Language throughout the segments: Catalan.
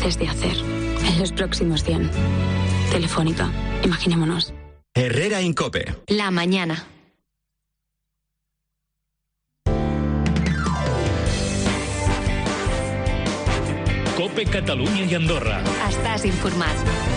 capaces de hacer en los próximos 100. Telefónica, imaginémonos. Herrera Incope. La mañana. Cope Catalunya i Andorra. Estàs informat.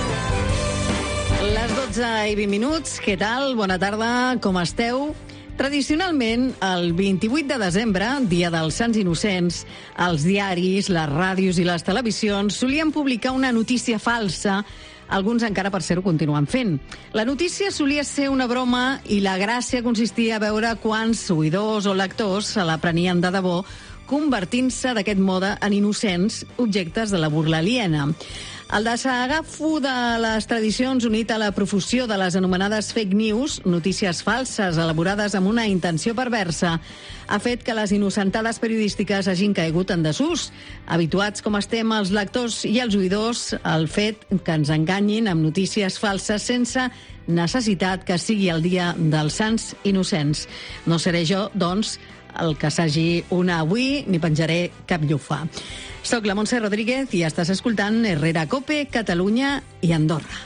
Les 12:20, què tal? Bona tarda, com esteu? Tradicionalment, el 28 de desembre, dia dels Sants Innocents, els diaris, les ràdios i les televisions solien publicar una notícia falsa. Alguns encara, per ser-ho, continuen fent. La notícia solia ser una broma i la gràcia consistia a veure quants oïdors o lectors se la prenien de debò, convertint-se d'aquest mode en innocents objectes de la burla aliena. El desagafo de les tradicions unit a la profusió de les anomenades fake news, notícies falses elaborades amb una intenció perversa, ha fet que les innocentades periodístiques hagin caigut en desús. Habituats com estem els lectors i els oïdors al fet que ens enganyin amb notícies falses sense necessitat que sigui el dia dels Sants Innocents. No seré jo, doncs, el que s'hagi una avui, ni penjaré cap llufa. Soc la Montse Rodríguez i estàs escoltant Herrera Cope, Catalunya i Andorra.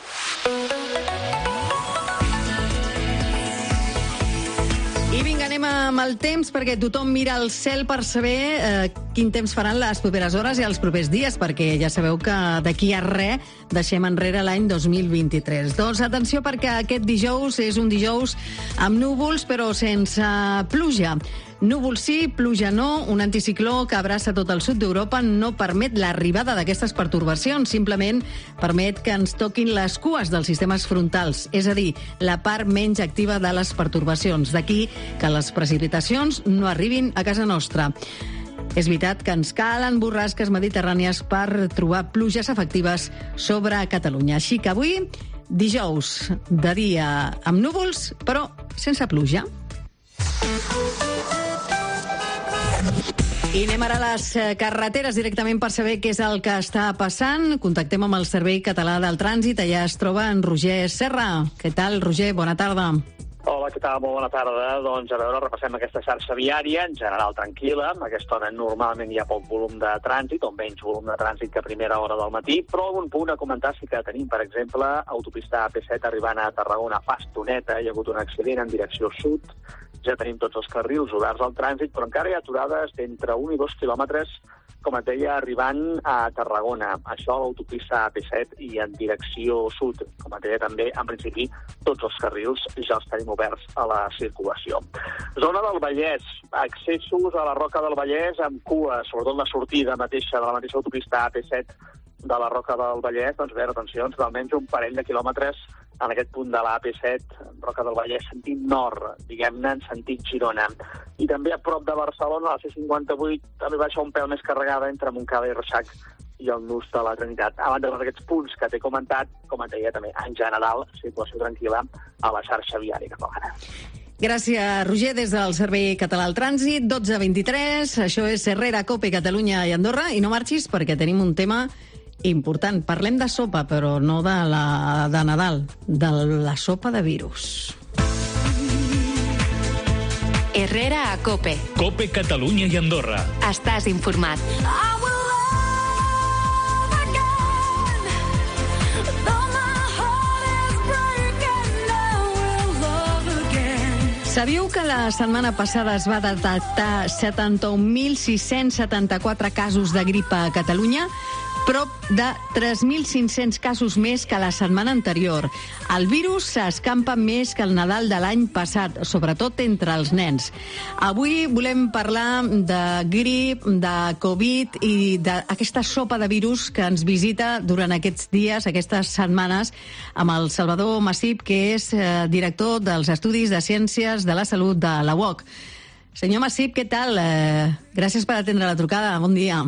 I vinga, anem amb el temps, perquè tothom mira al cel per saber quin temps faran les properes hores i els propers dies, perquè ja sabeu que d'aquí a res deixem enrere l'any 2023. Doncs atenció, perquè aquest dijous és un dijous amb núvols, però sense pluja. Núvols sí, pluja no. Un anticicló que abraça tot el sud d'Europa no permet l'arribada d'aquestes pertorbacions, simplement permet que ens toquin les cues dels sistemes frontals, és a dir, la part menys activa de les pertorbacions. D'aquí que les precipitacions no arribin a casa nostra. És veritat que ens calen borrasques mediterrànies per trobar pluges efectives sobre Catalunya. Així que avui, dijous, de dia amb núvols, però sense pluja. I anem ara a les carreteres directament per saber què és el que està passant. Contactem amb el Servei Català del Trànsit. Allà es troba en Roger Serra. Què tal, Roger? Bona tarda. Hola, què tal? Molt bona tarda. Doncs a veure, repassem aquesta xarxa viària, en general tranquil·la. A aquesta hora normalment hi ha poc volum de trànsit, o menys volum de trànsit que a primera hora del matí, però algun punt a comentar sí que tenim, per exemple, autopista AP7 arribant a Tarragona fa estoneta, hi ha hagut un accident en direcció sud, ja tenim tots els carrils oberts al trànsit, però encara hi ha aturades d'entre 1 i 2 quilòmetres, com et deia, arribant a Tarragona. Això a l'autopista AP7 i en direcció sud. Com et deia també, en principi, tots els carrils ja els tenim oberts a la circulació. Zona del Vallès, accessos a la Roca del Vallès amb cua, sobretot la sortida mateixa de la mateixa autopista AP7 de la Roca del Vallès, doncs bé, retencions d'almenys un parell de quilòmetres en aquest punt de la AP7, Roca del Vallès, sentit nord, diguem-ne, en sentit Girona. I també a prop de Barcelona, la C58 també baixa un pèl més carregada entre Montcada i Reixac i el nus de la Trinitat. A banda d'aquests punts que t'he comentat, com et deia també, en general, situació tranquil·la a la xarxa viària catalana. Gràcies, Roger, des del Servei Català del Trànsit, 12:23. Això és Herrera, Cope, Catalunya i Andorra. I no marxis perquè tenim un tema important. Parlem de sopa, però no de la de Nadal, de la sopa de virus. Herrera a Cope. Cope Catalunya i Andorra. Estàs informat. Sabíeu que la setmana passada es va detectar 71.674 casos de grip a Catalunya? Prop de 3.500 casos més que la setmana anterior. El virus s'escampa més que el Nadal de l'any passat, sobretot entre els nens. Avui volem parlar de grip, de Covid i d'aquesta sopa de virus que ens visita durant aquests dies, aquestes setmanes, amb el Salvador Massip, que és director dels Estudis de Ciències de la Salut de la UOC. Senyor Massip, què tal? Gràcies per atendre la trucada. Bon dia.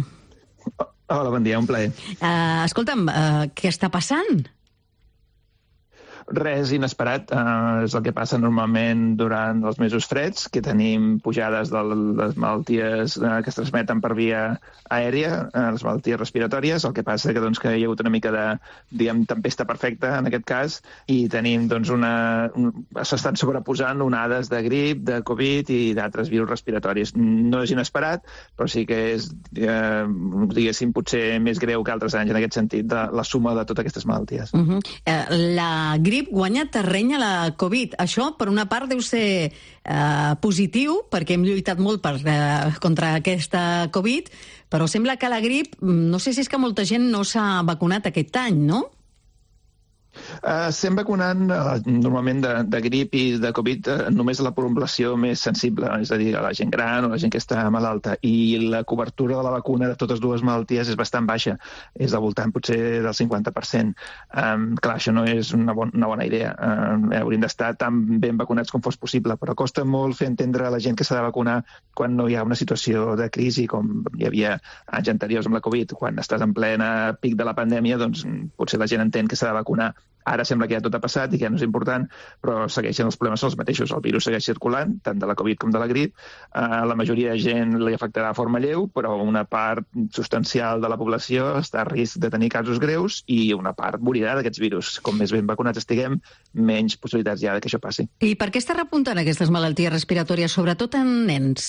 Hola, bon dia, un plaer. Escolta'm, què està passant? res inesperat. És el que passa normalment durant els mesos freds, que tenim pujades de les malalties que es transmeten per via aèria, les malalties respiratòries. El que passa que hi ha hagut una mica de, tempesta perfecta en aquest cas, i tenim s'estan sobreposant onades de grip, de Covid i d'altres virus respiratoris. No és inesperat, però sí que és, diguéssim, potser més greu que altres anys en aquest sentit, de la suma de totes aquestes malalties. La grip guanya terreny a la Covid. Això, per una part, deu ser positiu, perquè hem lluitat molt contra aquesta Covid, però sembla que la grip, no sé si és que molta gent no s'ha vacunat aquest any, no? Estem vacunant normalment de grip i de Covid només a la població més sensible, és a dir, a la gent gran o la gent que està malalta, i la cobertura de la vacuna de totes dues malalties és bastant baixa, és al voltant potser del 50%. Clar, això no és una bona idea. Hauríem d'estar tan ben vacunats com fos possible, però costa molt fer entendre a la gent que s'ha de vacunar quan no hi ha una situació de crisi com hi havia anys anteriors amb la Covid. Quan estàs en plena pic de la pandèmia, doncs potser la gent entén que s'ha de vacunar. Ara sembla que ja tot ha passat i que ja no és important, però segueixen els problemes els mateixos. El virus segueix circulant, tant de la Covid com de la grip. La majoria de gent li afectarà de forma lleu, però una part substancial de la població està a risc de tenir casos greus i una part morirà d'aquests virus. Com més ben vacunats estiguem, menys possibilitats hi ha que això passi. I per què està repuntant aquestes malalties respiratòries, sobretot en nens?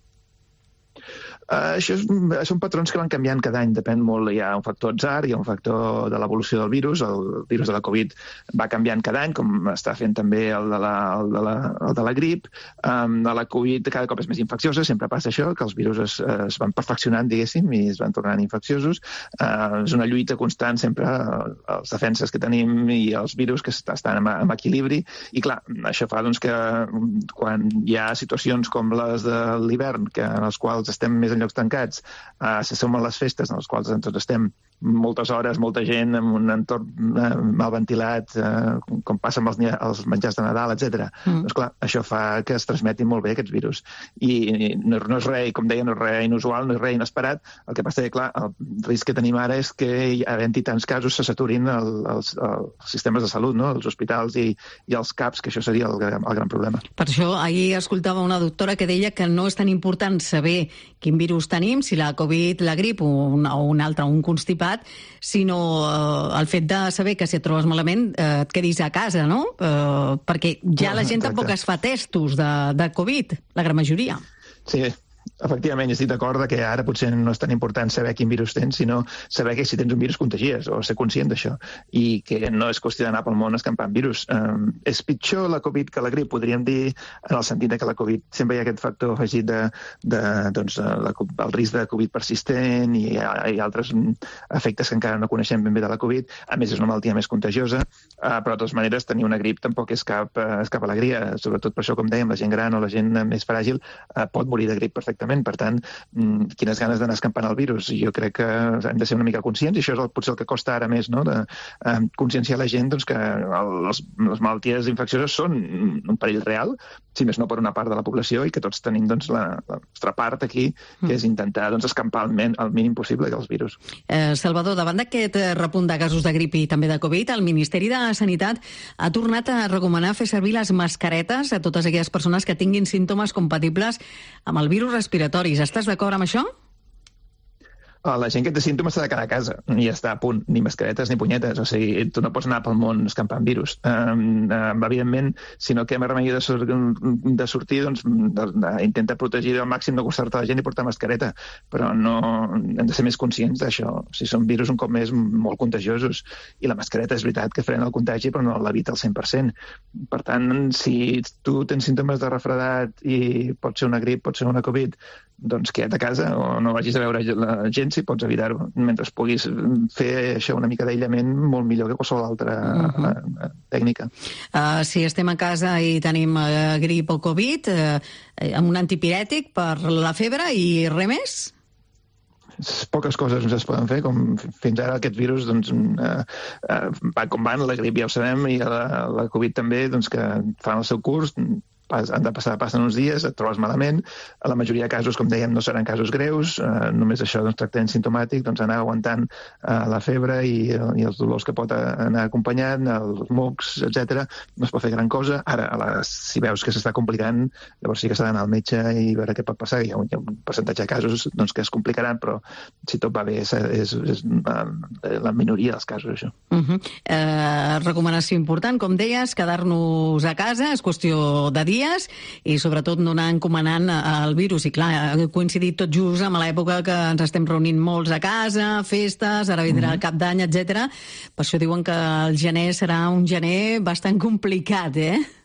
Això són patrons que van canviant cada any, depèn molt. Hi ha un factor atzar, hi ha un factor de l'evolució del virus. El virus de la Covid va canviant cada any, com està fent també el de la grip. La Covid cada cop és més infecciosa, sempre passa això, que els virus es van perfeccionant, diguéssim, i es van tornant infecciosos. És una lluita constant sempre, els defenses que tenim i els virus que estan en equilibri. I clar, això fa que quan hi ha situacions com les de l'hivern, en les quals estem més en llocs tancats, se sumen les festes en les quals tots estem moltes hores, molta gent, en un entorn mal ventilat, com passa amb els menjars de Nadal, etc. Doncs clar, això fa que es transmetin molt bé aquests virus. I no és res, com deia, no és res inusual, no és res inesperat. El que passa que, clar, el risc que tenim ara és que, havent-hi tants casos, se saturin els sistemes de salut, no? Els hospitals i els CAPs, que això seria el gran problema. Per això, ahir escoltava una doctora que deia que no és tan important saber quin virus tenim, si la Covid, la grip o un altre, un constipat, sinó el fet de saber que si et trobes malament et quedis a casa, no? Perquè ja la gent tampoc es fa testos de Covid, la gran majoria. Sí, efectivament, estic d'acord que ara potser no és tan important saber quin virus tens, sinó saber que si tens un virus contagies, o ser conscient d'això, i que no és qüestió d'anar pel món escampant virus. És pitjor la Covid que la grip, podríem dir, en el sentit que la Covid sempre hi ha aquest factor afegit el risc de Covid persistent i altres efectes que encara no coneixem ben bé de la Covid. A més, és una malaltia més contagiosa, però de totes maneres tenir una grip tampoc és cap alegria, sobretot per això, com dèiem, la gent gran o la gent més fràgil pot morir de grip perfectament. Per tant, quines ganes d'anar escampant el virus. Jo crec que hem de ser una mica conscients, i això és potser el que costa ara més, no? De conscienciar la gent que les malalties infeccioses són un perill real, si més no per una part de la població, i que tots tenim la nostra part aquí, que és intentar escampar el mínim possible dels virus. Salvador, davant d'aquest repunt de casos de grip i també de Covid, el Ministeri de Sanitat ha tornat a recomanar fer servir les mascaretes a totes aquelles persones que tinguin símptomes compatibles amb el virus respiratoris. Estàs d'acord amb això? La gent que té símptomes s'ha de quedar a casa i ja està, a punt. Ni mascaretes ni punyetes. O sigui, tu no pots anar pel món escampant virus. Evidentment, si no queda més remei de sortir, intenta protegir al màxim, no acostar-te a la gent i portar mascareta. Però no hem de ser més conscients d'això. Si són virus un cop més molt contagiosos. I la mascareta és veritat que frena el contagi, però no l'evita al 100%. Per tant, si tu tens símptomes de refredat i pot ser una grip, pot ser una Covid, doncs queda't a casa o no vagis a veure la gent si pots evitar-ho. Mentre puguis fer això una mica d'aïllament, molt millor que qualsevol altra tècnica. Si estem a casa i tenim grip o Covid, amb un antipirètic per la febre i res més? Poques coses es poden fer, com fins ara aquest virus va com van, la grip ja ho sabem, i la Covid també, que fan el seu curs, passen uns dies, et trobes malament. A la majoria de casos, com dèiem, no seran casos greus, només això, tractament simptomàtic, anar aguantant la febre i els dolors que pot anar acompanyant, els mocs, etc. No es pot fer gran cosa. Ara, si veus que s'està complicant, llavors sí que s'ha d'anar al metge i veure què pot passar. Hi ha un percentatge de casos que es complicaran, però si tot va bé és la minoria dels casos, això. Recomanació important, com deies, quedar-nos a casa, és qüestió de dies, i sobretot no anar encomanant el virus. I clar, ha coincidit tot just amb l'època que ens estem reunint molts a casa, festes, ara vindrà el cap d'any, etc. Per això diuen que el gener serà un gener bastant complicat,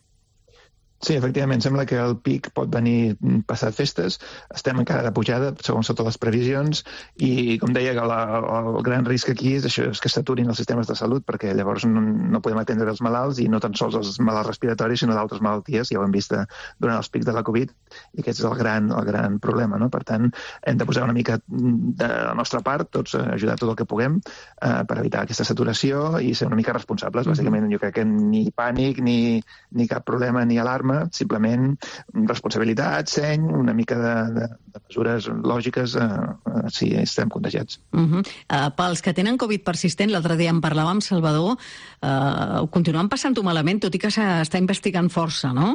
Sí, efectivament, sembla que el pic pot venir passat festes. Estem encara de pujada, segons sota les previsions, i com deia, el gran risc aquí és això, és que s'aturin els sistemes de salut, perquè llavors no podem atendre els malalts, i no tan sols els malalts respiratoris, sinó d'altres malalties, ja ho hem vist durant els pics de la Covid, i aquest és el gran problema, no? Per tant, hem de posar una mica de la nostra part, tots ajudar tot el que puguem per evitar aquesta saturació i ser una mica responsables. Bàsicament, jo crec que ni pànic, ni cap problema, ni alarma, simplement responsabilitat, seny, una mica de mesures lògiques si estem contagiats. Pels que tenen Covid persistent, l'altre dia en parlàvem, Salvador, continuen passant-ho malament, tot i que s'està investigant força, no?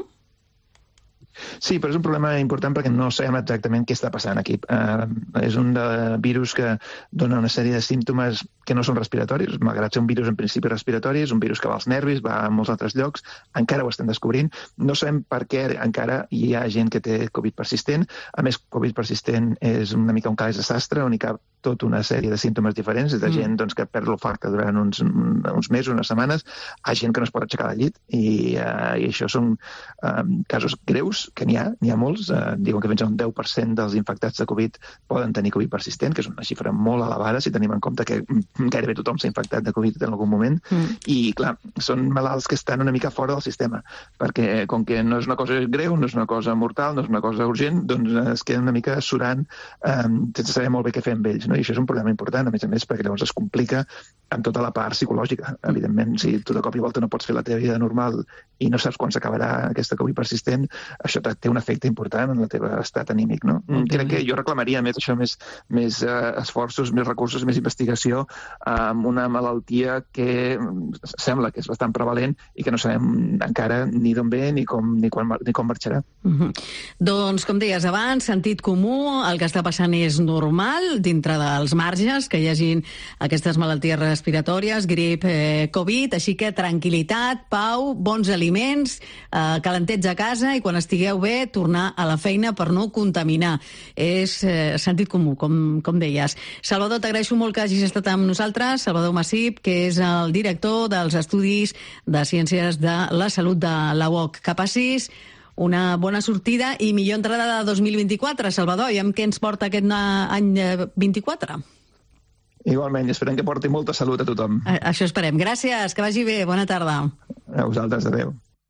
Sí, però és un problema important perquè no sabem exactament què està passant aquí. És un virus que dona una sèrie de símptomes que no són respiratoris, malgrat ser un virus en principi respiratori, és un virus que va als nervis, va a molts altres llocs, encara ho estem descobrint. No sabem per què encara hi ha gent que té Covid persistent. A més, Covid persistent és una mica un calaix de sastre, on hi cap tota una sèrie de símptomes diferents, de gent que perd l'olfacte durant uns mesos, unes setmanes, a gent que no es pot aixecar del llit, i això són casos greus, que n'hi ha molts. Diuen que fins a un 10% dels infectats de Covid poden tenir Covid persistent, que és una xifra molt elevada si tenim en compte que gairebé tothom s'ha infectat de Covid en algun moment. I, clar, són malalts que estan una mica fora del sistema, perquè com que no és una cosa greu, no és una cosa mortal, no és una cosa urgent, doncs es queden una mica surant sense saber molt bé què fer amb ells, no? I això és un problema important, a més, perquè llavors es complica amb tota la part psicològica. Evidentment, si tu de cop i volta no pots fer la teva vida normal i no saps quan s'acabarà aquesta Covid persistent, això té un efecte important en el teu estat anímic, no? Crec que jo reclamaria més esforços, més recursos, més investigació amb una malaltia que sembla que és bastant prevalent i que no sabem encara ni d'on ve ni com marxarà. Doncs, com deies abans, sentit comú, el que està passant és normal, dintre dels marges, que hi hagin aquestes malalties respiratòries, grip, Covid, així que tranquil·litat, pau, bons aliments, calentets a casa, i quan estigueu bé, tornar a la feina per no contaminar. És sentit comú, com deies. Salvador, t'agraeixo molt que hagis estat amb nosaltres. Salvador Massip, que és el director dels Estudis de Ciències de la Salut de la UOC. Que passis una bona sortida i millor entrada de 2024, Salvador. I amb què ens porta aquest any 24? Igualment, esperem que porti molta salut a tothom. Això esperem. Gràcies, que vagi bé. Bona tarda. A vosaltres, adeu.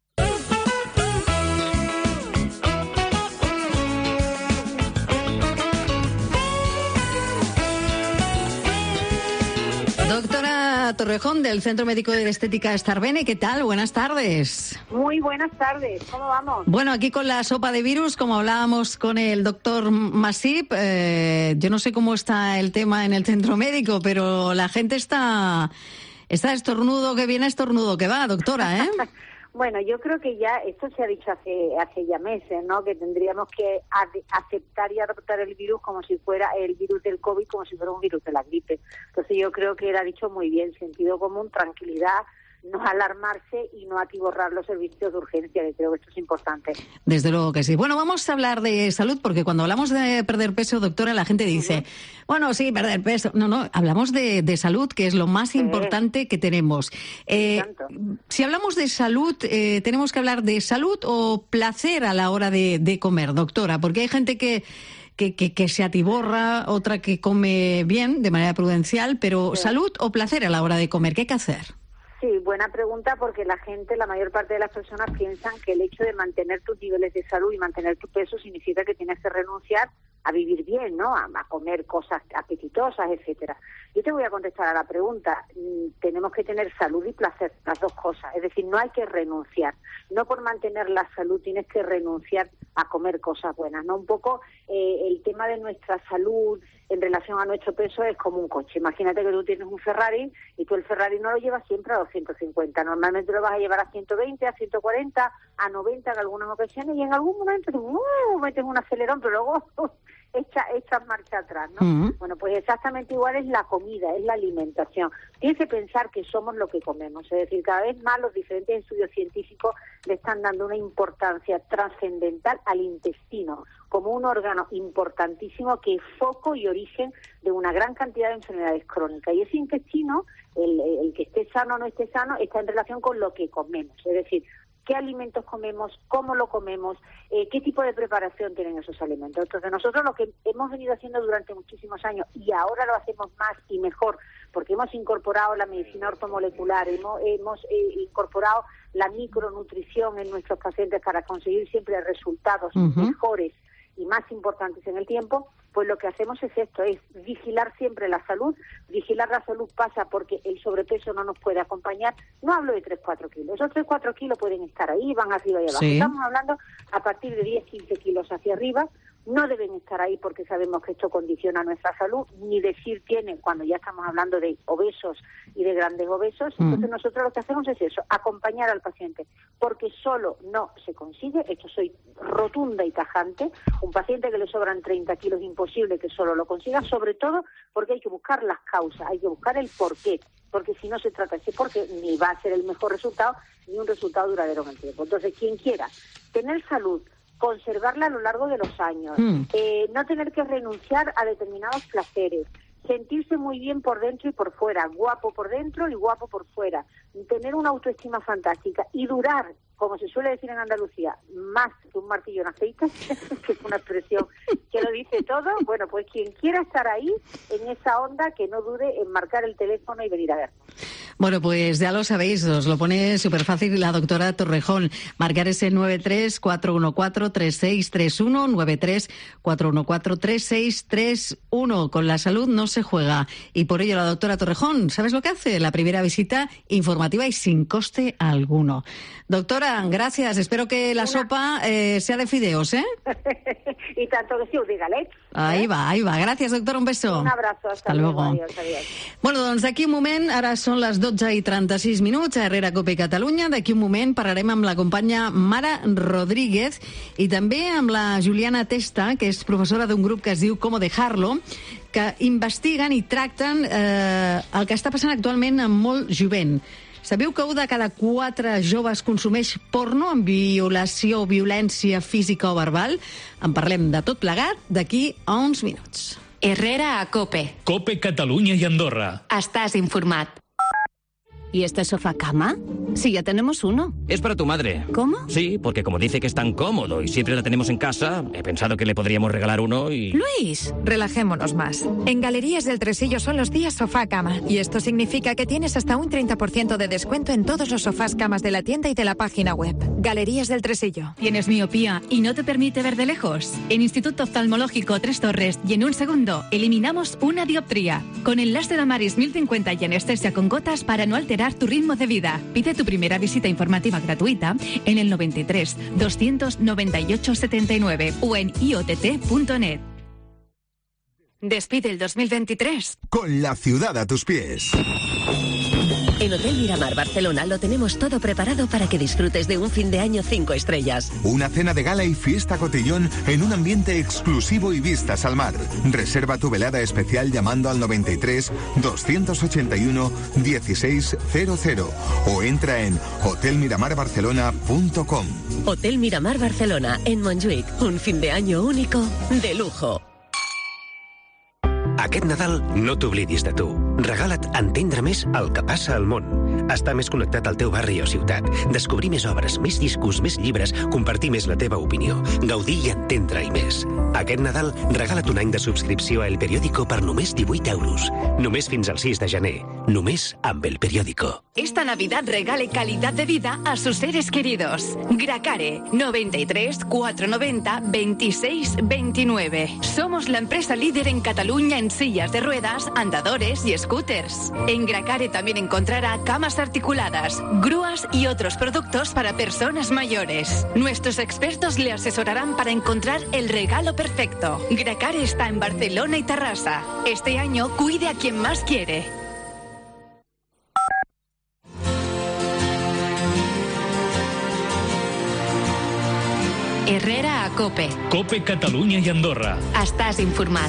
Doctora Torrejón, del Centro Médico de Estética Starbene, ¿qué tal? Buenas tardes. Muy buenas tardes, ¿cómo vamos? Bueno, aquí con la sopa de virus, como hablábamos con el doctor Massip, yo no sé cómo está el tema en el centro médico, pero la gente está estornudo que viene, estornudo que va, doctora, ¿eh? Bueno, yo creo que ya esto se ha dicho hace ya meses, ¿no? Que tendríamos que aceptar y adoptar el virus como si fuera el virus del COVID, como si fuera un virus de la gripe. Entonces yo creo que él ha dicho muy bien, sentido común, tranquilidad, no alarmarse y no atiborrar los servicios de urgencia, que creo que esto es importante. Desde luego que sí. Bueno, vamos a hablar de salud, porque cuando hablamos de perder peso, doctora, la gente dice, bueno, sí, perder peso. No, hablamos de salud, que es lo más importante que tenemos. Si hablamos de salud, ¿tenemos que hablar de salud o placer a la hora de comer, doctora? Porque hay gente que se atiborra, otra que come bien, de manera prudencial, pero ¿salud o placer a la hora de comer? ¿Qué hay que hacer? Sí, buena pregunta, porque la mayor parte de las personas piensan que el hecho de mantener tus niveles de salud y mantener tu peso significa que tienes que renunciar vivir bien, ¿no? A comer cosas apetitosas, etcétera. Yo te voy a contestar a la pregunta. Tenemos que tener salud y placer, las dos cosas. Es decir, no hay que renunciar. No por mantener la salud tienes que renunciar a comer cosas buenas, ¿no? Un poco el tema de nuestra salud en relación a nuestro peso es como un coche. Imagínate que tú tienes un Ferrari y tú el Ferrari no lo llevas siempre a 250. Normalmente lo vas a llevar a 120, a 140, a 90 en algunas ocasiones, y en algún momento metes un acelerón, pero luego echas marcha atrás, ¿no? Bueno, pues exactamente igual es la comida, es la alimentación. Tienes que pensar que somos lo que comemos. Es decir, cada vez más los diferentes estudios científicos le están dando una importancia trascendental al intestino como un órgano importantísimo que es foco y origen de una gran cantidad de enfermedades crónicas. Y ese intestino, el que esté sano o no esté sano, está en relación con lo que comemos. Es decir, qué alimentos comemos, cómo lo comemos, qué tipo de preparación tienen esos alimentos. Entonces, nosotros lo que hemos venido haciendo durante muchísimos años, y ahora lo hacemos más y mejor, porque hemos incorporado la medicina ortomolecular, hemos incorporado la micronutrición en nuestros pacientes para conseguir siempre resultados mejores y más importantes en el tiempo, pues lo que hacemos es esto, es vigilar siempre la salud. Vigilar la salud pasa porque el sobrepeso no nos puede acompañar. No hablo de 3-4 kilos. Esos 3-4 kilos pueden estar ahí, van arriba y abajo. Sí. Estamos hablando a partir de 10-15 kilos hacia arriba. No deben estar ahí porque sabemos que esto condiciona nuestra salud, ni decir tienen cuando ya estamos hablando de obesos y de grandes obesos. Entonces nosotros lo que hacemos es eso, acompañar al paciente, porque solo no se consigue, esto soy rotunda y tajante, un paciente que le sobran 30 kilos imposible que solo lo consiga, sobre todo porque hay que buscar las causas, hay que buscar el porqué, porque si no se trata de ese porqué, ni va a ser el mejor resultado, ni un resultado duradero en el tiempo. Entonces, quien quiera tener salud, conservarla a lo largo de los años, no tener que renunciar a determinados placeres, sentirse muy bien por dentro y por fuera, guapo por dentro y guapo por fuera, tener una autoestima fantástica y durar, como se suele decir en Andalucía, más que un martillo en aceite, que es una expresión que lo dice todo. Bueno, pues quien quiera estar ahí, en esa onda, que no dude en marcar el teléfono y venir a vernos. Bueno, pues ya lo sabéis, os lo pone súper fácil la doctora Torrejón. Marcar ese 93-414-3631, 93-414-3631. Con la salud no se juega. Y por ello la doctora Torrejón, ¿sabes lo que hace? La primera visita informativa y sin coste alguno. Doctora, gracias. Espero que la sopa sea de fideos, ¿eh? Y tanto que sí, us dígale. Ahí va. Gràcies, doctora, un beso. Un abrazo, hasta luego. Adiós. Bueno, doncs d'aquí un moment, ara són les 12:36 minuts, a Herrera Cope Catalunya. D'aquí un moment parlarem amb la companya Mara Rodríguez i també amb la Juliana Testa, que és professora d'un grup que es diu Cómo dejarlo, que investiguen i tracten el que està passant actualment amb molt jovent. Sabeu que 1 de cada 4 joves consumeix porno amb violació o violència física o verbal? En parlem de tot plegat d'aquí a uns minuts. Herrera a Cope. Cope Catalunya y Andorra. Estàs informat. ¿Y este sofá cama? Sí, ya tenemos uno. Es para tu madre. ¿Cómo? Sí, porque como dice que es tan cómodo y siempre la tenemos en casa, he pensado que le podríamos regalar uno y... Luis, relajémonos más. En Galerías del Tresillo son los días sofá cama y esto significa que tienes hasta un 30% de descuento en todos los sofás camas de la tienda y de la página web. Galerías del Tresillo. ¿Tienes miopía y no te permite ver de lejos? En Instituto Oftalmológico Tres Torres y en un segundo eliminamos una dioptría. Con el láser Amaris 1050 y anestesia con gotas para no alterar tu ritmo de vida. Pide tu primera visita informativa gratuita en el 93 298 79 o en iott.net. Despide el 2023 con la ciudad a tus pies. En Hotel Miramar Barcelona lo tenemos todo preparado para que disfrutes de un fin de año 5 estrellas. Una cena de gala y fiesta cotillón en un ambiente exclusivo y vistas al mar. Reserva tu velada especial llamando al 93 281 1600 o entra en hotelmiramarbarcelona.com. Hotel Miramar Barcelona, en Montjuïc. Un fin de año único de lujo. Aquest Nadal no t'oblidis de tu. Regala't Entendre més el que passa al món. Estar més connectat al teu barri o ciutat. Descobrir més obres, més discos, més llibres, compartir més la teva opinió. Gaudir i entendre-hi més. Aquest Nadal regala't un any de subscripció a El Periódico per només 18 euros. Només fins al 6 de gener. només amb El Periódico. Esta Navidad regale calidad de vida a sus seres queridos. Gracare, 93 490 26 29. Somos la empresa líder en Cataluña en sillas de ruedas, andadores y scooters. En Gracare también encontrará camas articuladas, grúas y otros productos para personas mayores. Nuestros expertos le asesorarán para encontrar el regalo perfecto. Gracare está en Barcelona y Terrassa. Este año cuide a quien más quiere. Herrera a COPE. COPE Catalunya i Andorra. Estàs informat.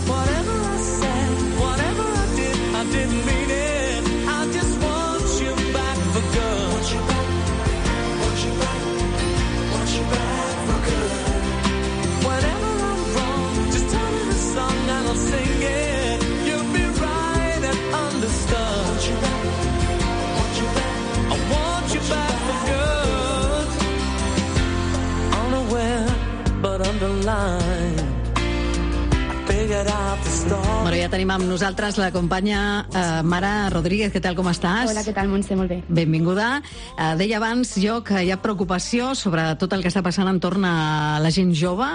Bueno, ja tenim amb nosaltres la companya Mara Rodríguez. Què tal, com estàs? Hola, què tal, Montse? Molt bé. Benvinguda. Deia abans jo que hi ha preocupació sobre tot el que està passant entorn a la gent jove,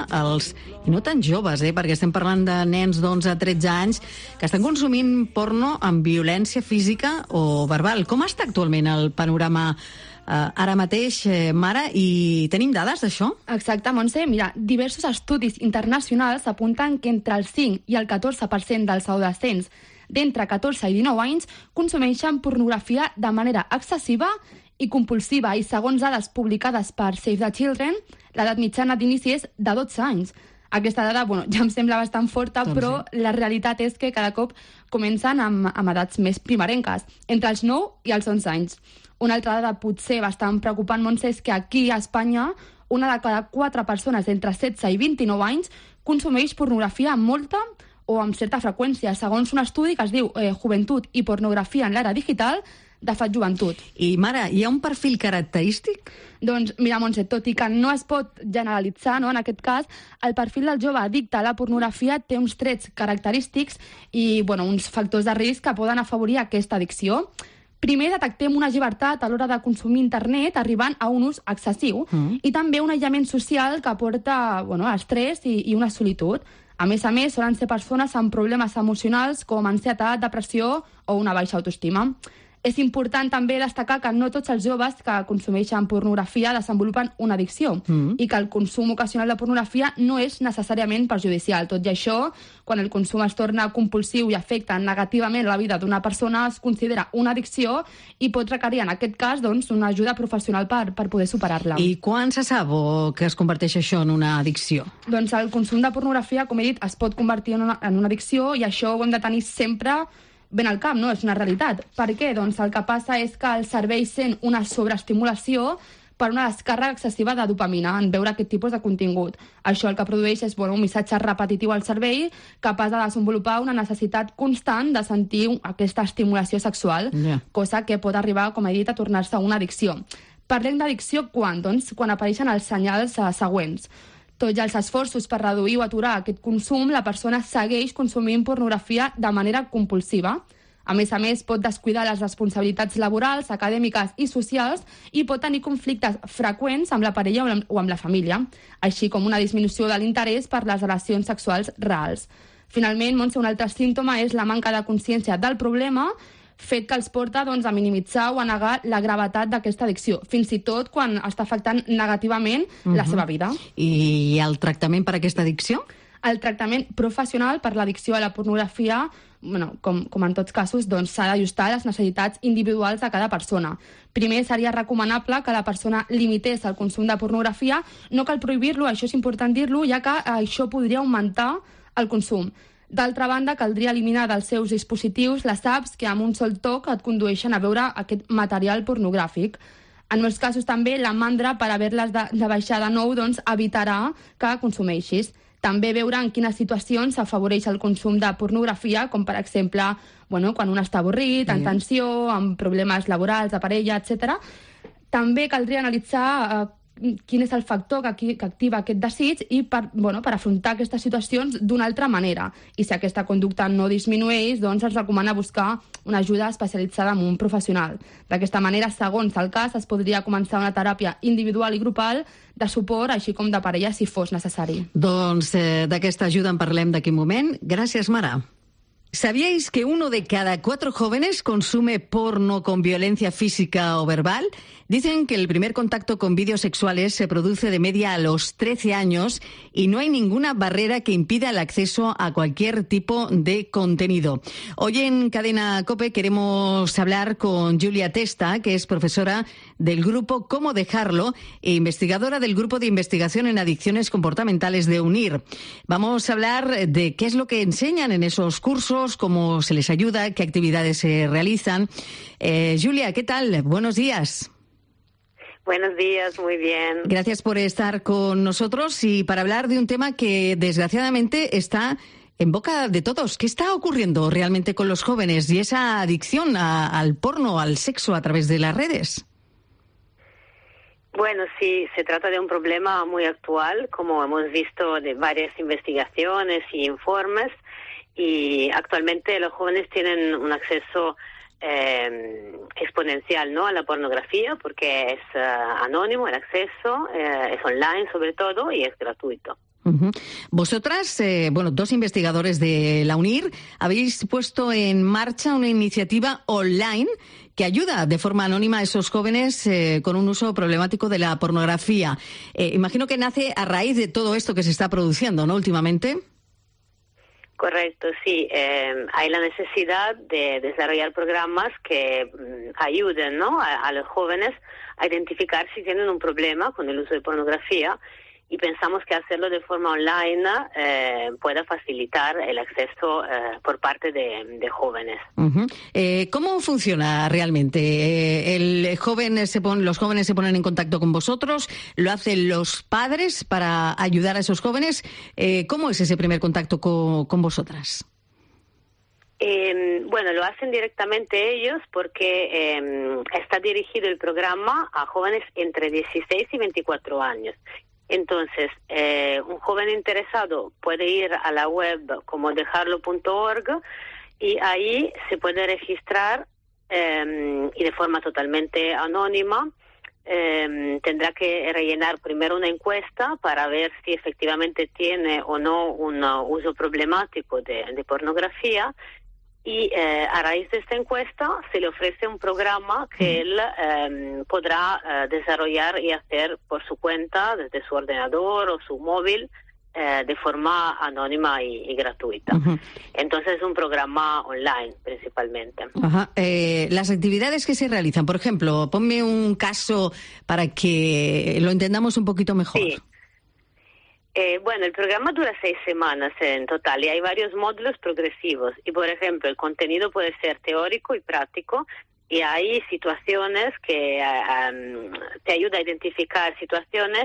i no tan joves, perquè estem parlant de nens d'11 a 13 anys que estan consumint porno amb violència física o verbal. Com està actualment el panorama ara mateix, Mara, i tenim dades d'això? Exacte, Montse. Mira, diversos estudis internacionals apunten que entre el 5 i el 14% dels adolescents d'entre 14 i 19 anys consumeixen pornografia de manera excessiva i compulsiva, i segons dades publicades per Save the Children, l'edat mitjana d'inici és de 12 anys. Aquesta dada, ja em sembla bastant forta, però la realitat és que cada cop comencen amb edats més primerenques, entre els 9 i els 11 anys. Una altra dada potser bastant preocupant, Montse, és que aquí a Espanya una de cada 4 persones entre 16 i 29 anys consumeix pornografia amb molta o amb certa freqüència, segons un estudi que es diu Joventut i pornografia en l'era digital de Fat Joventut. I, Mara, hi ha un perfil característic? Doncs, mira, Montse, tot i que no es pot generalitzar, en aquest cas, el perfil del jove addicte a la pornografia té uns trets característics i uns factors de risc que poden afavorir aquesta addicció. Primer, detectem una llibertat a l'hora de consumir internet arribant a un ús excessiu i també un aïllament social que porta a estrès i una solitud. A més, solen ser persones amb problemes emocionals com ansietat, depressió o una baixa autoestima. És important també destacar que no tots els joves que consumeixen pornografia desenvolupen una addicció i que el consum ocasional de pornografia no és necessàriament perjudicial. Tot i això, quan el consum es torna compulsiu i afecta negativament la vida d'una persona, es considera una addicció i pot requerir, en aquest cas, una ajuda professional per poder superar-la. I quan se sap que es converteix això en una addicció? Doncs el consum de pornografia, com he dit, es pot convertir en una addicció i això ho hem de tenir sempre ben al cap, és una realitat. Per què? Doncs el que passa és que el cervell sent una sobreestimulació per una descàrrega excessiva de dopamina en veure aquest tipus de contingut. Això el que produeix és un missatge repetitiu al cervell capaç de desenvolupar una necessitat constant de sentir aquesta estimulació sexual, cosa que pot arribar, com he dit, a tornar-se una addicció. Parlem d'addicció quan? Doncs quan apareixen els senyals següents. Tots els esforços per reduir o aturar aquest consum, la persona segueix consumint pornografia de manera compulsiva. A més, pot descuidar les responsabilitats laborals, acadèmiques i socials i pot tenir conflictes freqüents amb la parella o amb la família, així com una disminució de l'interès per les relacions sexuals reals. Finalment, Montse, un altre símptoma és la manca de consciència del problema, fet que els porta a minimitzar o a negar la gravetat d'aquesta addicció, fins i tot quan està afectant negativament la seva vida. I el tractament per a aquesta addicció? El tractament professional per l'addicció a la pornografia, com en tots casos, s'ha d'ajustar a les necessitats individuals de cada persona. Primer, seria recomanable que la persona limités el consum de pornografia. No cal prohibir-lo, això és important dir-lo, ja que això podria augmentar el consum. D'altra banda, caldria eliminar dels seus dispositius les apps que amb un sol toc et condueixen a veure aquest material pornogràfic. En molts casos també la mandra per haver-les de baixar de nou evitarà que consumeixis. També veure en quines situacions s'afavoreix el consum de pornografia, com per exemple quan un està avorrit, en tensió, amb problemes laborals, de parella, etc. També caldria analitzar quin és el factor que activa aquest desig i per afrontar aquestes situacions d'una altra manera. I si aquesta conducta no disminueix, doncs es recomana buscar una ajuda especialitzada en un professional. D'aquesta manera, segons el cas, es podria començar una teràpia individual i grupal de suport, així com de parella, si fos necessari. Doncs d'aquesta ajuda en parlem d'aquí un moment. Gràcies, Mara. ¿Sabíais que 1 de cada 4 jóvenes consume porno con violencia física o verbal? Dicen que el primer contacto con vídeos sexuales se produce de media a los 13 años y no hay ninguna barrera que impida el acceso a cualquier tipo de contenido. Hoy en Cadena COPE queremos hablar con Julia Testa, que es profesora del grupo Cómo dejarlo e investigadora del grupo de investigación en adicciones comportamentales de UNIR. Vamos a hablar de qué es lo que enseñan en esos cursos, cómo se les ayuda, qué actividades se realizan. Julia, ¿qué tal? Buenos días. Buenos días, muy bien. Gracias por estar con nosotros y para hablar de un tema que desgraciadamente está en boca de todos. ¿Qué está ocurriendo realmente con los jóvenes y esa adicción al porno, al sexo a través de las redes? Bueno, sí, se trata de un problema muy actual, como hemos visto de varias investigaciones y informes, y actualmente los jóvenes tienen un acceso exponencial, ¿no?, a la pornografía, porque es anónimo el acceso, es online sobre todo y es gratuito. Uh-huh. Vosotras, 2 investigadores de la UNIR, habéis puesto en marcha una iniciativa online que ayuda de forma anónima a esos jóvenes con un uso problemático de la pornografía. Imagino que nace a raíz de todo esto que se está produciendo, ¿no?, últimamente. Correcto, sí. Hay la necesidad de desarrollar programas que ayuden, ¿no?, a los jóvenes a identificar si tienen un problema con el uso de pornografía, y pensamos que hacerlo de forma online pueda facilitar el acceso por parte de jóvenes. Uh-huh. ¿Cómo funciona realmente? Los jóvenes se ponen en contacto con vosotros, lo hacen los padres para ayudar a esos jóvenes. ¿Cómo es ese primer contacto con vosotras? Lo hacen directamente ellos porque está dirigido el programa a jóvenes entre 16 y 24 años. Entonces, un joven interesado puede ir a la web comodejarlo.org y ahí se puede registrar y de forma totalmente anónima. Tendrá que rellenar primero una encuesta para ver si efectivamente tiene o no un uso problemático de pornografía. Y a raíz de esta encuesta se le ofrece un programa que él podrá desarrollar y hacer por su cuenta, desde su ordenador o su móvil, de forma anónima y gratuita. Uh-huh. Entonces es un programa online principalmente. Uh-huh. Las actividades que se realizan, por ejemplo, ponme un caso para que lo entendamos un poquito mejor. Sí. El programa dura 6 semanas en total y hay varios módulos progresivos. Y, por ejemplo, el contenido puede ser teórico y práctico, y hay situaciones que te ayuda a identificar situaciones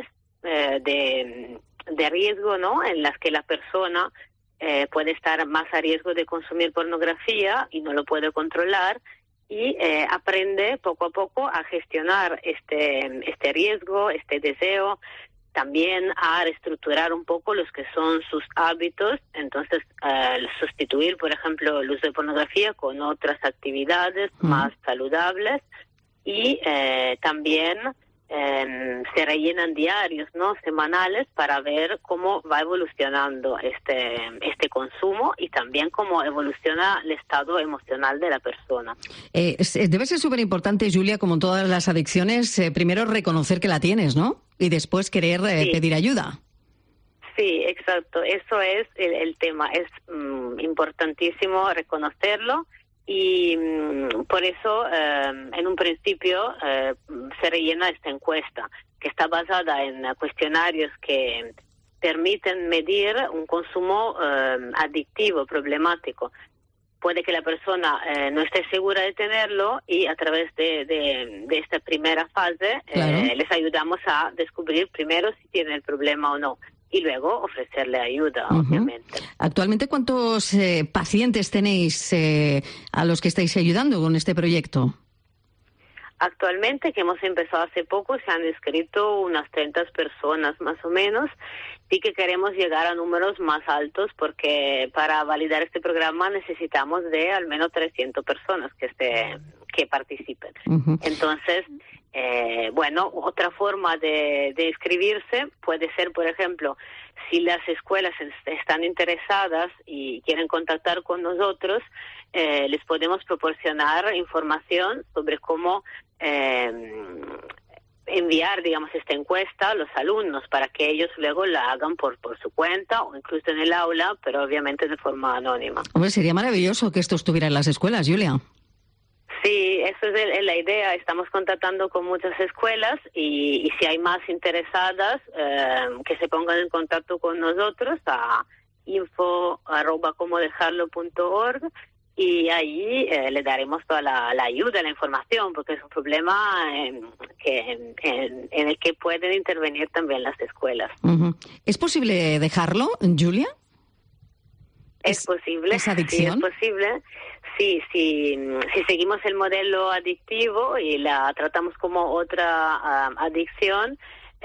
de riesgo, ¿no?, en las que la persona puede estar más a riesgo de consumir pornografía y no lo puede controlar, y aprende poco a poco a gestionar este riesgo, este deseo, también a reestructurar un poco los que son sus hábitos. Entonces sustituir, por ejemplo, el uso de pornografía con otras actividades más saludables, y también se rellenan diarios, ¿no?, semanales, para ver cómo va evolucionando este consumo y también cómo evoluciona el estado emocional de la persona. Debe ser súper importante, Julia, como en todas las adicciones, primero reconocer que la tienes, ¿no?, y después querer pedir ayuda. Sí, exacto. Eso es el tema. Es importantísimo reconocerlo. Y por eso, en un principio, se rellena esta encuesta, que está basada en cuestionarios que permiten medir un consumo adictivo, problemático. Puede que la persona no esté segura de tenerlo, y a través de esta primera fase les ayudamos a descubrir primero si tiene el problema o no, y luego ofrecerle ayuda, obviamente. Actualmente, ¿cuántos pacientes tenéis a los que estáis ayudando con este proyecto? Actualmente, que hemos empezado hace poco, se han inscrito unas 30 personas más o menos. Sí que queremos llegar a números más altos porque para validar este programa necesitamos de al menos 300 personas que participen. Entonces, bueno, otra forma de inscribirse puede ser, por ejemplo, si las escuelas están interesadas y quieren contactar con nosotros, les podemos proporcionar información sobre cómo enviar, digamos, esta encuesta a los alumnos para que ellos luego la hagan por su cuenta o incluso en el aula, pero obviamente de forma anónima. Hombre, sería maravilloso que esto estuviera en las escuelas, Julia. Sí, eso es la idea. Estamos contactando con muchas escuelas y si hay más interesadas, que se pongan en contacto con nosotros a info@comodejarlo.org y ahí le daremos toda la ayuda, la información, porque es un problema en el que pueden intervenir también las escuelas. ¿Es posible dejarlo, Julia? Es posible. ¿Es adicción? Sí, es posible. Sí, si seguimos el modelo adictivo y la tratamos como otra adicción,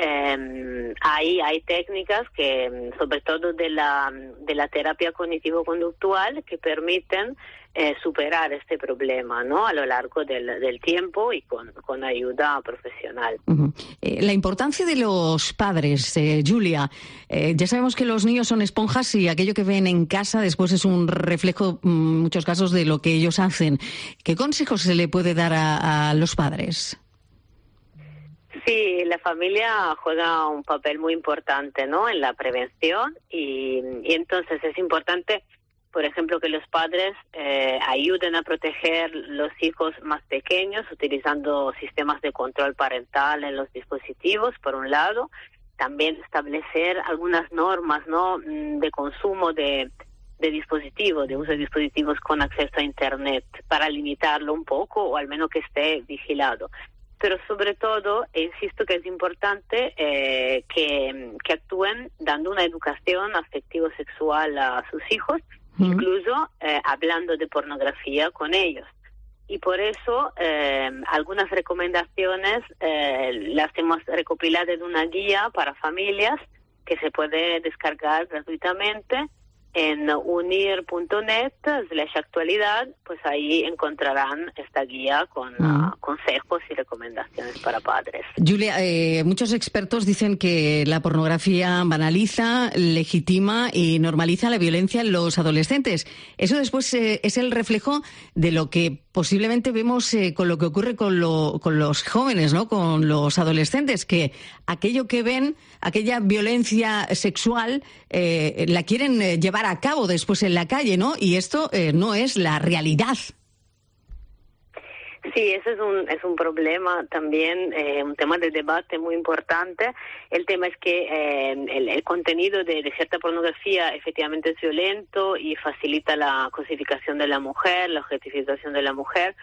hay técnicas que, sobre todo de la terapia cognitivo-conductual, que permiten superar este problema, ¿no? A lo largo del tiempo y con ayuda profesional. La importancia de los padres, Julia. Ya sabemos que los niños son esponjas y aquello que ven en casa después es un reflejo, en muchos casos, de lo que ellos hacen. ¿Qué consejos se le puede dar a los padres? Sí, la familia juega un papel muy importante, ¿no?, en la prevención y entonces es importante, por ejemplo, que los padres ayuden a proteger los hijos más pequeños utilizando sistemas de control parental en los dispositivos, por un lado. También establecer algunas normas, ¿no?, de consumo de dispositivos, de uso de dispositivos con acceso a Internet para limitarlo un poco o al menos que esté vigilado. Pero sobre todo, insisto que es importante que actúen dando una educación afectivo-sexual a sus hijos, incluso hablando de pornografía con ellos. Y por eso algunas recomendaciones las hemos recopilado en una guía para familias que se puede descargar gratuitamente en unir.net/actualidad, pues ahí encontrarán esta guía con consejos y recomendaciones para padres. Julia, muchos expertos dicen que la pornografía banaliza, legitima y normaliza la violencia en los adolescentes. Eso después es el reflejo de lo que posiblemente vemos con lo que ocurre con los jóvenes, ¿no?, con los adolescentes, que aquello que ven, aquella violencia sexual, la quieren llevar a cabo después en la calle, ¿no? Y esto no es la realidad. Sí, eso es un problema también, un tema de debate muy importante. El tema es que el contenido de cierta pornografía efectivamente es violento y facilita la cosificación de la mujer, la objetificación de la mujer,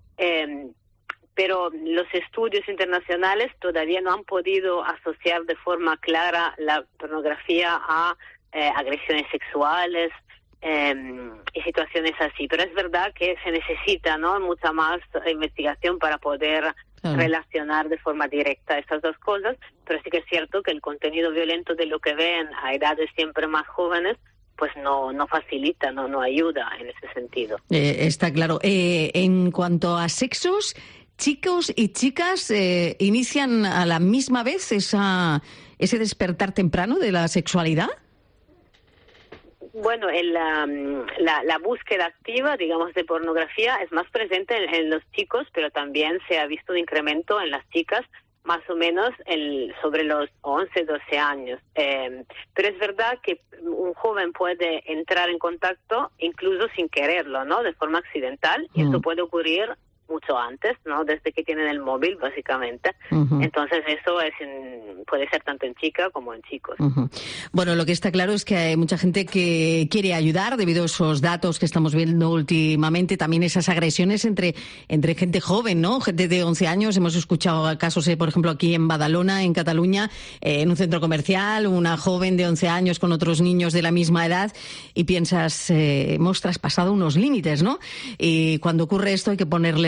pero los estudios internacionales todavía no han podido asociar de forma clara la pornografía a agresiones sexuales, y situaciones así, pero es verdad que se necesita, ¿no?, mucha más investigación para poder relacionar de forma directa estas dos cosas, pero sí que es cierto que el contenido violento de lo que ven a edades siempre más jóvenes pues no facilita, no ayuda en ese sentido. Está claro. En cuanto a sexos, chicos y chicas inician a la misma vez ese despertar temprano de la sexualidad. Bueno, la búsqueda activa, digamos, de pornografía es más presente en los chicos, pero también se ha visto un incremento en las chicas, más o menos sobre los 11, 12 años. Pero es verdad que un joven puede entrar en contacto incluso sin quererlo, ¿no?, de forma accidental, y esto puede ocurrir mucho antes, ¿no?, desde que tienen el móvil, básicamente. Entonces eso puede ser tanto en chicas como en chicos. Bueno, lo que está claro es que hay mucha gente que quiere ayudar debido a esos datos que estamos viendo últimamente, también esas agresiones entre gente joven, ¿no?, gente de 11 años. Hemos escuchado casos, por ejemplo, aquí en Badalona, en Cataluña, en un centro comercial, una joven de 11 años con otros niños de la misma edad, y piensas, hemos traspasado unos límites, ¿no? Y cuando ocurre esto hay que ponerle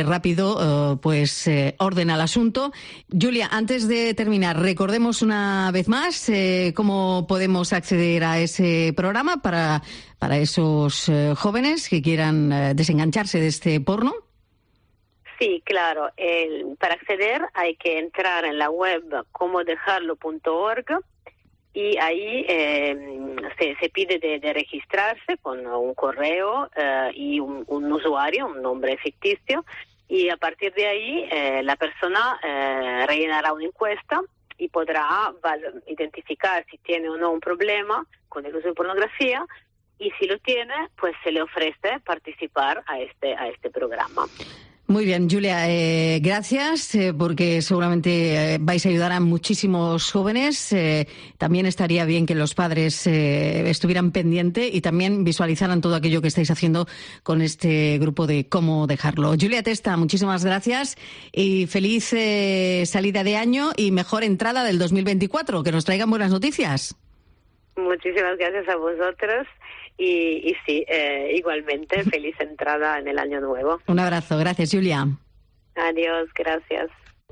rápido orden al asunto. Julia, antes de terminar, recordemos una vez más cómo podemos acceder a ese programa para esos jóvenes que quieran desengancharse de este porno. Sí, claro. Para acceder hay que entrar en la web comodejarlo.org y ahí se pide de registrarse con un correo y un usuario, un nombre ficticio, y a partir de ahí la persona rellenará una encuesta y podrá identificar si tiene o no un problema con el uso de pornografía, y si lo tiene, pues se le ofrece participar a este programa. Muy bien, Julia, gracias, porque seguramente vais a ayudar a muchísimos jóvenes. También estaría bien que los padres estuvieran pendientes y también visualizaran todo aquello que estáis haciendo con este grupo de Cómo Dejarlo. Julia Testa, muchísimas gracias y feliz salida de año y mejor entrada del 2024. Que nos traigan buenas noticias. Muchísimas gracias a vosotros. Y sí, igualmente, feliz entrada en el año nuevo. Un abrazo, gracias, Julia. Adiós, gracias.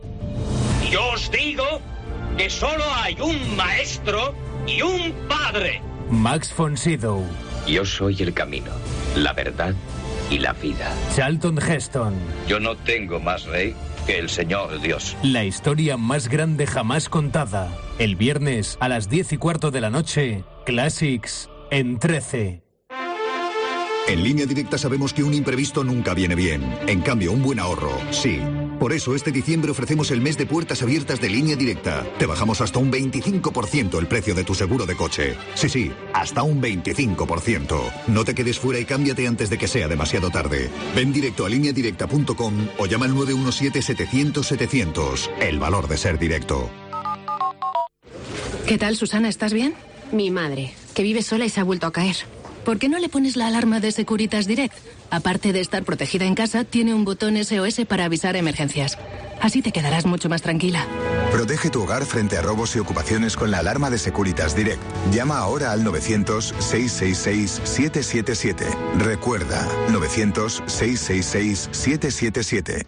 Yo os digo que solo hay un maestro y un padre. Max von Sydow. Yo soy el camino, la verdad y la vida. Charlton Heston. Yo no tengo más rey que el Señor Dios. La historia más grande jamás contada. El viernes a las 10:15 de la noche, Classics en 13. En Línea Directa sabemos que un imprevisto nunca viene bien. En cambio, un buen ahorro, sí. Por eso, este diciembre ofrecemos el mes de puertas abiertas de Línea Directa. Te bajamos hasta un 25% el precio de tu seguro de coche. Sí, hasta un 25%. No te quedes fuera y cámbiate antes de que sea demasiado tarde. Ven directo a lineadirecta.com o llama al 917-700-700. El valor de ser directo. ¿Qué tal, Susana? ¿Estás bien? Mi madre, que vive sola y se ha vuelto a caer. ¿Por qué no le pones la alarma de Securitas Direct? Aparte de estar protegida en casa, tiene un botón SOS para avisar emergencias. Así te quedarás mucho más tranquila. Protege tu hogar frente a robos y ocupaciones con la alarma de Securitas Direct. Llama ahora al 900-666-777. Recuerda, 900-666-777.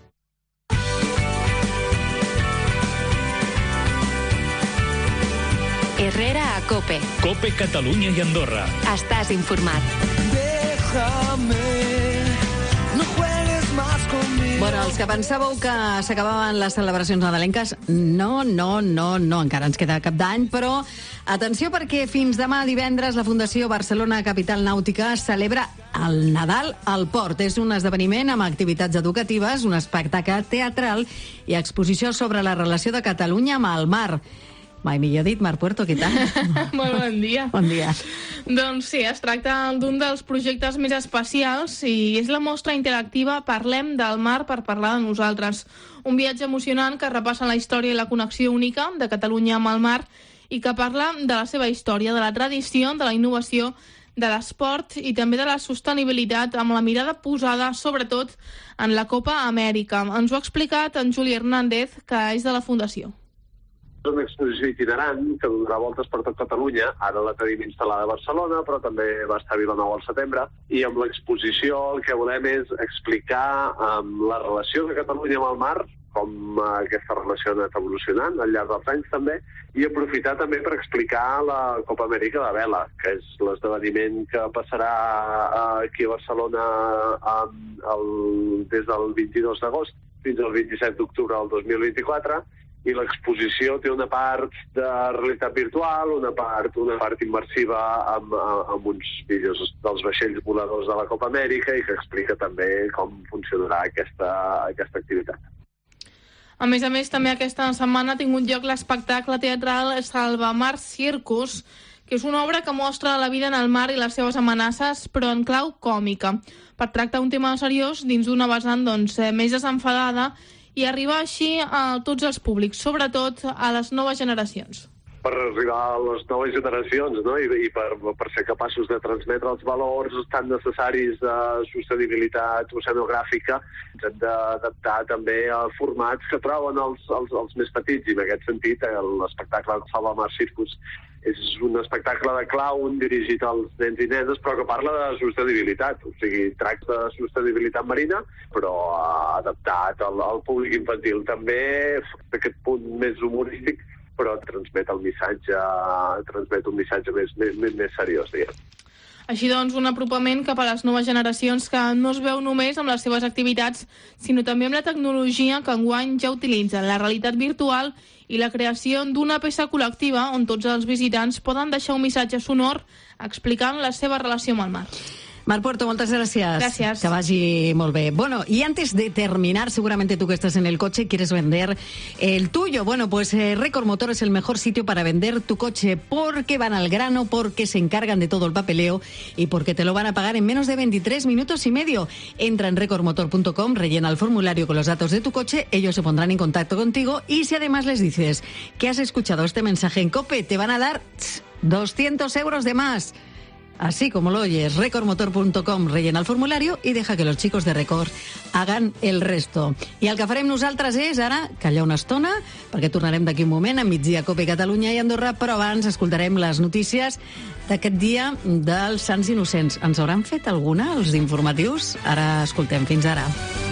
Herrera a COPE. COPE Catalunya i Andorra. Estàs informat. Bueno, els que pensàveu que s'acabaven les celebracions nadalenques, no, encara ens queda Cap d'Any, però atenció perquè fins demà divendres la Fundació Barcelona Capital Nàutica celebra el Nadal al Port. És un esdeveniment amb activitats educatives, un espectacle teatral i exposició sobre la relació de Catalunya amb el mar. Mai millor dit, Mar Puerto, què tal? Molt bon dia. Bon dia. Doncs sí, es tracta d'un dels projectes més especials i és la mostra interactiva Parlem del mar per parlar de nosaltres. Un viatge emocionant que repassa la història i la connexió única de Catalunya amb el mar i que parla de la seva història, de la tradició, de la innovació, de l'esport i també de la sostenibilitat, amb la mirada posada, sobretot, en la Copa Amèrica. Ens ho ha explicat en Juli Hernández, que és de la Fundació. És una exposició itinerant que donarà voltes per tot Catalunya. Ara la tenim instal·lada a Barcelona, però també va estar a Vilanova al setembre. I amb l'exposició el que volem és explicar la relació de Catalunya amb el mar, com aquesta relació ha anat evolucionant al llarg dels anys també, i aprofitar també per explicar la Copa Amèrica de vela, que és l'esdeveniment que passarà aquí a Barcelona des del 22 d'agost fins al 27 d'octubre del 2024, i l'exposició té una part de realitat virtual, una part immersiva amb uns vídeos dels vaixells voladors de la Copa Amèrica i que explica també com funcionarà aquesta activitat. A més, també aquesta setmana ha tingut lloc l'espectacle teatral Salvamar Circus, que és una obra que mostra la vida en el mar i les seves amenaces, però en clau còmica, per tractar un tema seriós dins d'una vessant més desenfadada i arribar així a tots els públics, sobretot a les noves generacions. per arribar a les noves generacions, no? I per ser capaços de transmetre els valors tan necessaris de sostenibilitat oceanogràfica. Ens hem d'adaptar també a formats que troben els més petits, i en aquest sentit l'espectacle de Salvamar Circus és un espectacle de clown dirigit als nens i nenes, però que parla de sostenibilitat, o sigui, tracta de sostenibilitat marina, però adaptat al públic infantil. També d'aquest punt més humorístic, però transmet un missatge més seriós, diguem. Així doncs, un apropament cap a les noves generacions que no es veu només amb les seves activitats, sinó també amb la tecnologia que enguany ja utilitzen, la realitat virtual i la creació d'una peça col·lectiva on tots els visitants poden deixar un missatge sonor explicant la seva relació amb el mar. Mar Puerto, muchas gracias. Gracias. Que vagi molt bé. Bueno, y antes de terminar, seguramente tú que estás en el coche quieres vender el tuyo. Bueno, pues Record Motor es el mejor sitio para vender tu coche porque van al grano, porque se encargan de todo el papeleo y porque te lo van a pagar en menos de 23 minutos y medio. Entra en recordmotor.com, rellena el formulario con los datos de tu coche, ellos se pondrán en contacto contigo y si además les dices que has escuchado este mensaje en COPE, te van a dar 200 euros de más. Así como lo oyes, recordmotor.com, rellena el formulario i deja que los chicos de Record hagan el resto. I el que farem nosaltres és ara callar una estona, perquè tornarem d'aquí un moment a Migdia Cope Catalunya i Andorra, però abans escoltarem les notícies d'aquest dia dels Sants Innocents. Ens hauran fet alguna, els informatius? Ara escoltem. Fins ara.